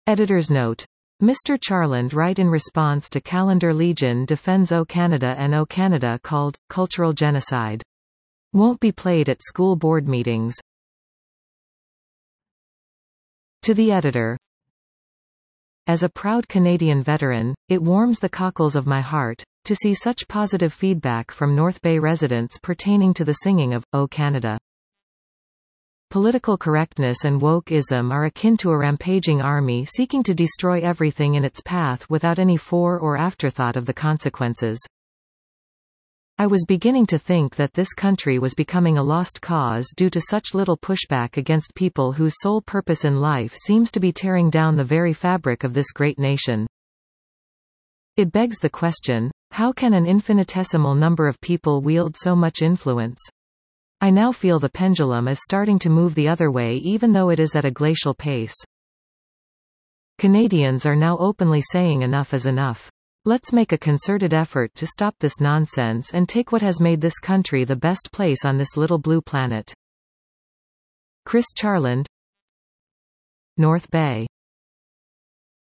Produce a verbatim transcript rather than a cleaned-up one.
Editor's note. Mister Charland right in response to Calendar Legion defends O Canada and O Canada called cultural genocide. Won't be played at school board meetings. To the editor. As a proud Canadian veteran, it warms the cockles of my heart to see such positive feedback from North Bay residents pertaining to the singing of O Canada. Political correctness and wokeism are akin to a rampaging army seeking to destroy everything in its path without any fore or afterthought of the consequences. I was beginning to think that this country was becoming a lost cause due to such little pushback against people whose sole purpose in life seems to be tearing down the very fabric of this great nation. It begs the question, how can an infinitesimal number of people wield so much influence? I now feel the pendulum is starting to move the other way even though it is at a glacial pace. Canadians are now openly saying enough is enough. Let's make a concerted effort to stop this nonsense and take what has made this country the best place on this little blue planet. Chris Charland, North Bay.